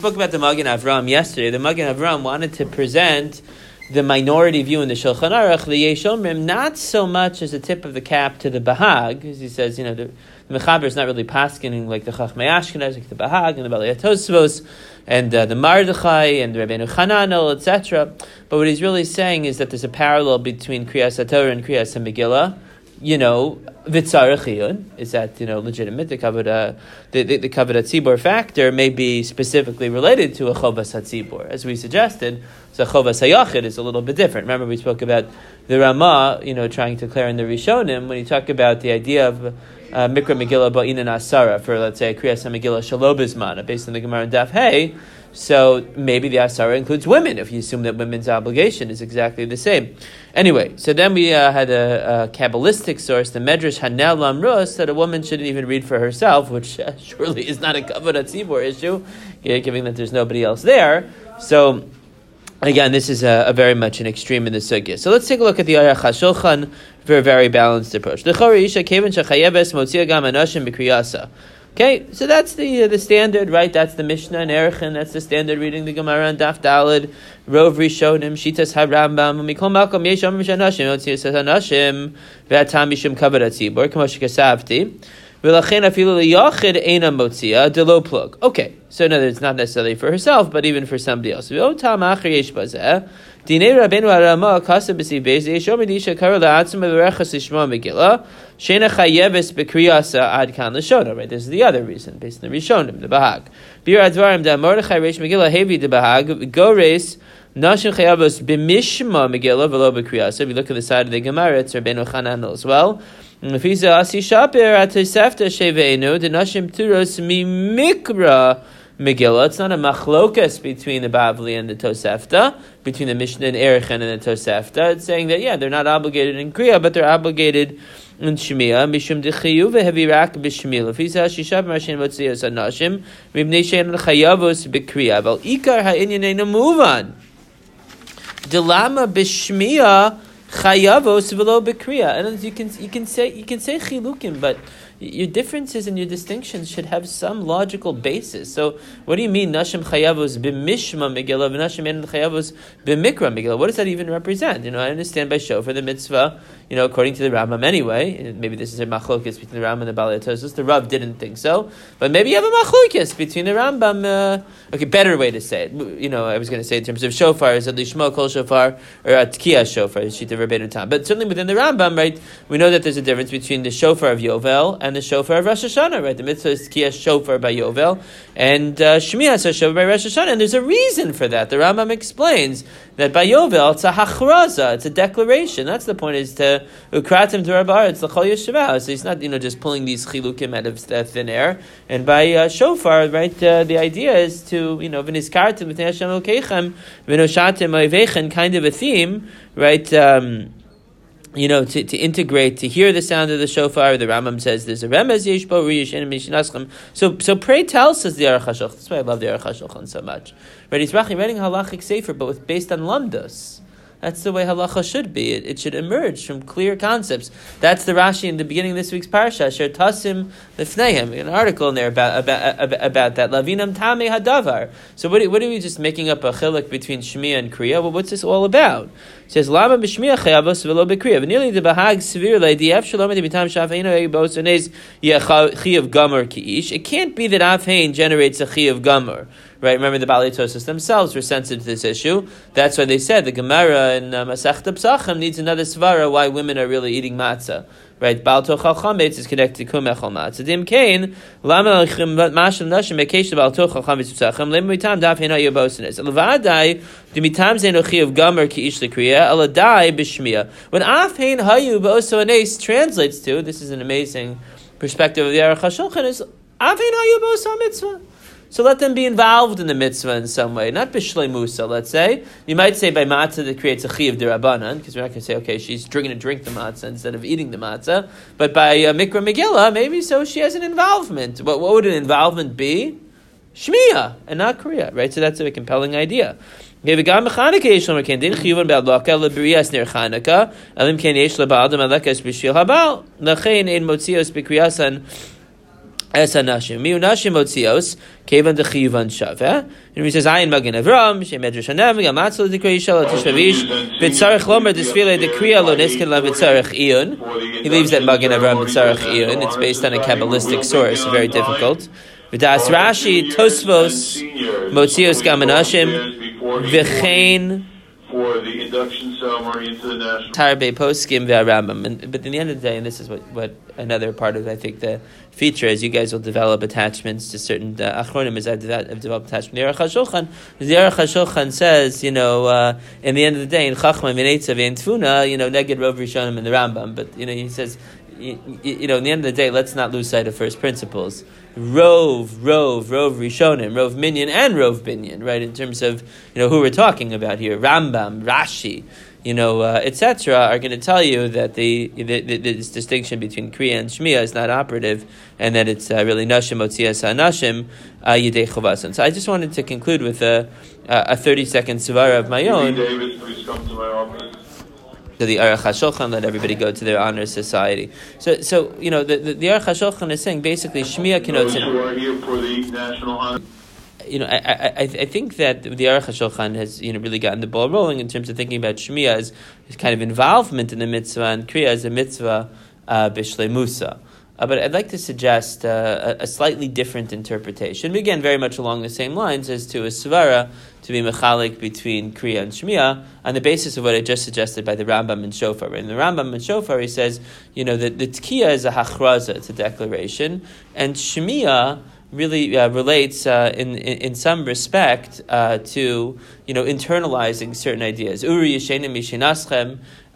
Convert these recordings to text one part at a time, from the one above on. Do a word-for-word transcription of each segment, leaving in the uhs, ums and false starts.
Spoke about the Magen Avram yesterday. The Magen Avram wanted to present the minority view in the Shulchan Aruch, the Yesh Omrim, not so much as a tip of the cap to the Bahag, as he says, you know, the, the Mechaber is not really paskening like the Chachmei Ashkenaz, like the Bahag and the Balei HaTosfos, and uh, the Mardechai and the Rabbeinu Chananel, et cetera. But what he's really saying is that there's a parallel between Kriyas HaTorah and Kriyas HaMegillah. You know, Vitzarechiyun, is that, you know, legitimate? The Kavod, the, the, the Kavod HaTzibor factor may be specifically related to a Chovas HaTzibor, as we suggested. So Chovas HaYachid is a little bit different. Remember, we spoke about the Ramah, you know, trying to clear in the Rishonim, when you talk about the idea of uh, Mikra Megillah Ba'inan Asara, for, let's say, Kriyas HaMegillah Shelo Bizmana, based on the Gemara and Daf Hey. So maybe the Asara includes women, if you assume that women's obligation is exactly the same. Anyway, so then we uh, had a, a Kabbalistic source, the Medrash Hanel Lamrus, that a woman shouldn't even read for herself, which uh, surely is not a Kavod HaTzibor issue, yeah, given that there's nobody else there. So, again, this is a, a very much an extreme in the sugya. So let's take a look at the Aruch HaShulchan for a very balanced approach. Okay, so that's the uh, the standard, right? That's the Mishnah and Erechin. That's the standard reading the Gemara and Daf Daled, Rov Rishonim, Shitas HaRambam, Mikol Malkom Yesh Omrim Shanashim, Otzias Hanashim, V'atam Mishum Kavod HaTzibor, K'mo Shekasavti, V'lachen Afilu LeYachid Eina Motzia Delo Plug. Okay, so in other words, not necessarily for herself, but even for somebody else. V'otam Acher Yesh Bazeh, Dinei Rabbeinu HaRamah Kaseh B'Siv Beis Yesh Omrim Disha Karo La'atzma V'Rechas Lishma Megillah. Shena chayeves b'kriyasa ad kan l'shona. Right, this is the other reason, based on the Rishonim, the Bahag. Bir advarim da Mordechai reish Megillah hevi the Bahag go reis nashim chayavos b'mishma Megillah v'lo b'kriyasa. If you look at the side of the Gemara, it's Rabbeinu Chananel as well. Fisa asi shaper at Tosefta sheveinu the nashim turos mi mikra Megillah. It's not a machlokas between the Bavli and the Tosefta, between the Mishnah and Erechin and the Tosefta. It's saying that, yeah, they're not obligated in Kriya, but they're obligated in Shmiya. Mishum dechiyu vehevirak b'shmiya. Lefisa shisha b'mashin motziyos anashim mibnei she'en chayavos b'kriya. But ikar ha'inyaneinu muvan. Dilama b'shmiya chayavos v'lo b'kriya. And you can you can say you can say chilukim, but your differences and your distinctions should have some logical basis. So, what do you mean, Nashim Chayavos b'mishma Megillah, v'Nashim en Chayavos b'mikra Megillah? What does that even represent? You know, I understand by shofar the mitzvah, you know, according to the Rambam anyway, and maybe this is a machlokes between the Rambam and the Balei HaTosfos. The Rav didn't think so, but maybe you have a machlokes between the Rambam. Uh, okay, better way to say it. You know, I was going to say in terms of shofar, is it lishma kol shofar or a tkiyah shofar? Is shita Rabbeinu Tam? But certainly within the Rambam, right, we know that there's a difference between the shofar of Yovel and the shofar of Rosh Hashanah, right? The mitzvah is tkiyah shofar by Yovel, and uh, Shmiya is shofar by Rosh Hashanah, and there's a reason for that. The Rambam explains that by Yovel it's a hachraza, it's a declaration. That's the point, is to ukratim to Rabbar, it's the chol yeshivah. So he's not, you know, just pulling these chilukim out of thin air. And by uh, shofar, right, uh, the idea is to, you know, v'nizkartim v'tnei Hashem Elokechem v'noshatim oivechem, kind of a theme, right? Um, You know, to, to integrate, to hear the sound of the shofar. The Rambam says there's a remez yesh bo rish and mishnaschem. So, so pray tell, says the Aruch HaShulchan. That's why I love the Aruch HaShulchan so much. Right? He's writing halachic sefer, but with, based on lamdos. That's the way halacha should be. It, it should emerge from clear concepts. That's the Rashi in the beginning of this week's parsha. Asher tasim lefneihem. An article in there about about about, about that. Lavinam tamei hadavar. So what? What are we just making up a chiluk between shmiya and kriya? Well, what's this all about? It says lama b'shmiya chayavos v'lo b'kriya. V'nearly the bahag severe le'diaf shalom edibitam shafeinu eibos onez yechayiv gomer kiish. It can't be that afhein generates a chayiv gomer. Right, remember the Balei HaTosfos themselves were sensitive to this issue. That's why they said the Gemara in uh, Masechta Pesachim needs another svara why women are really eating matzah. Right, Baal Tochal Chametz is connected to Kumechol Matzah. Dim Kain, Lama Lechim Mashal Nashim Mekesh Baal Tochal Chametz Pesachim Lem Mitam Daf Hena Yobosenes. Levadai Dimitam Zenochi of Gomer Kiish Lekriya Eladai Bishmiya. When Afhein Hayu Bosones translates to, this is an amazing perspective of the Aruch HaShulchan, is Afhein Hayu Boso Mitzvah. So let them be involved in the mitzvah in some way, not bishlei musa. Let's say you might say by matzah that creates a chiyuv derabanan, because we're not going to say okay she's drinking to drink the matzah instead of eating the matzah. But by uh, mikra megillah, maybe so she has an involvement. What what would an involvement be? Shmiya and not kriya, right? So that's a compelling idea. Okay, v'gam mechanike yesh lo merken din chiyuvon be'adlaka le'briyas ner chanukah elim ken yesh le'ba'adam alekes b'shil habal lechein ein motzios b'kriyasan Es hanashim. Miu nashim otzios, kevan dechiyuvan shaveh. And he says, Ayin Magen Avram, Shem Medrash Hanam, Yamatzal Dikrei Shal Tishvavish, B'tzarech Lomer Desfile Dekriya Lo Niskin La B'tzarech Iyun. He leaves that Magen Avram B'tzarech Iyun. It's based on a Kabbalistic source, very difficult. V'das Rashi, Tosvos, Motzios Gamanashim, V'chein, for the induction ceremony into the national Tarbe Poskim V'Arambam. But in the end of the day, and this is what, what another part of, I think, the feature is, you guys will develop attachments to certain uh, achronim, as I've developed, I've developed attachment. The Aruch HaShulchan, the Aruch HaShulchan says, you know, uh, in the end of the day, in Chachma Minetza Ve'en Tfuna, you know, Neged Rov Rishonim in the Rambam, but, you know, he says, you, you know, in the end of the day, let's not lose sight of first principles. Rov, Rov, Rov Rishonim, Rov Minyan, and Rov Binyan, right? In terms of, you know, who we're talking about here, Rambam, Rashi, you know, uh, et cetera, are going to tell you that the, the, the this distinction between Kriya and Shmiya is not operative, and that it's uh, really Nashim Otzias HaNashim Yidei Chovasan. So I just wanted to conclude with a a thirty second svara of my own. Davis, please come to my office. To the Aruch HaShulchan, let everybody go to their honor society. So, so you know, the the, the Aruch HaShulchan is saying basically Shmiya connotes. Those who are here for the national honor. You know, I, I I think that the Aruch HaShulchan has, you know, really gotten the ball rolling in terms of thinking about Shmiya as, as kind of involvement in the mitzvah and Kriya as a mitzvah uh, b'shlei Musa. Uh, but I'd like to suggest uh, a, a slightly different interpretation. Again, very much along the same lines as to a svara to be mechalik between Kriya and Shmiya on the basis of what I just suggested by the Rambam and Shofar. In the Rambam and Shofar, he says, you know, that the Tkiya is a hachraza, it's a declaration, and Shmiya really uh, relates uh, in, in in some respect uh, to, you know, internalizing certain ideas. Uri yeshenim yishinaschem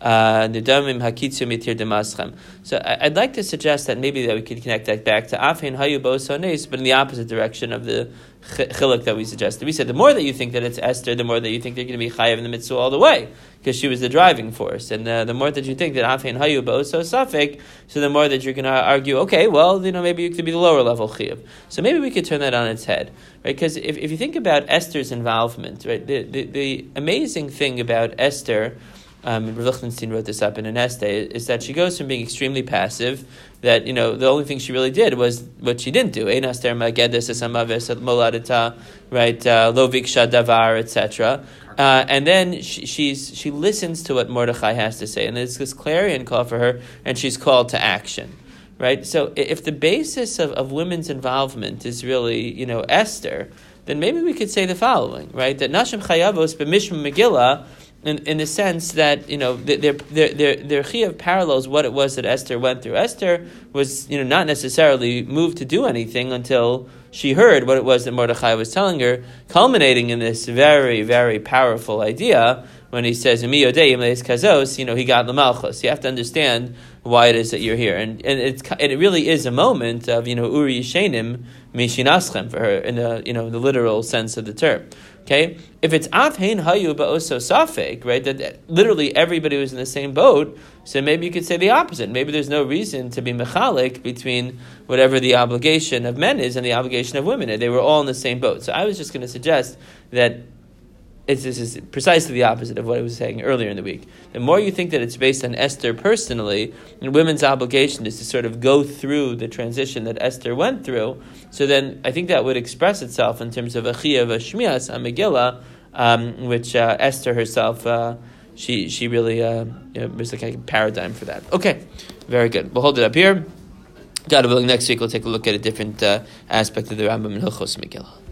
nidamim hakitzu mitir demaschem. So I, I'd like to suggest that maybe that we could connect that back to Afin Hayu Bosones, but in the opposite direction of the chiluk that we suggested. We said the more that you think that it's Esther, the more that you think they're going to be chayav in the mitzvah all the way, because she was the driving force. And uh, the more that you think that Afin Hayu Boso Safik, so the more that you're going to argue, okay, well, you know, maybe you could be the lower level chayav. So maybe we could turn that on its head, right? Because if, if you think about Esther's involvement, right, the, the, the amazing thing about Esther, Um, Rav Lichtenstein wrote this up in an essay, is that she goes from being extremely passive, that, you know, the only thing she really did was what she didn't do, Ein Aster Magedes Esamaves Moladita, right, Lo Viksha Davar, et cetera. Uh, and then she, she's she listens to what Mordechai has to say, and it's this clarion call for her, and she's called to action, right? So if the basis of, of women's involvement is really, you know, Esther, then maybe we could say the following, right? That Nashim Chayavos B'Mishma Megillah, In, in the sense that, you know, their their their their chiyuv parallels what it was that Esther went through. Esther was, you know, not necessarily moved to do anything until she heard what it was that Mordechai was telling her, culminating in this very, very powerful idea when he says, you know, he got the malchus. You have to understand why it is that you're here. And and it's, and it really is a moment of, you know, Uri Yishenim Mishinaschem for her, in the, you know, the literal sense of the term. Okay, if it's Afhein Hayu Ba'oso Safek, right, that literally everybody was in the same boat, so maybe you could say the opposite. Maybe there's no reason to be mechalik between whatever the obligation of men is and the obligation of women. They were all in the same boat. So I was just going to suggest that it's, this is precisely the opposite of what I was saying earlier in the week. The more you think that it's based on Esther personally, and women's obligation is to sort of go through the transition that Esther went through, so then I think that would express itself in terms of a chiyuv, a shmias, a megillah, um, which uh, Esther herself, uh, she she really, uh, you know, there's like a paradigm for that. Okay, very good. We'll hold it up here. God willing, next week we'll take a look at a different uh, aspect of the Rambam in Hilchos Megillah.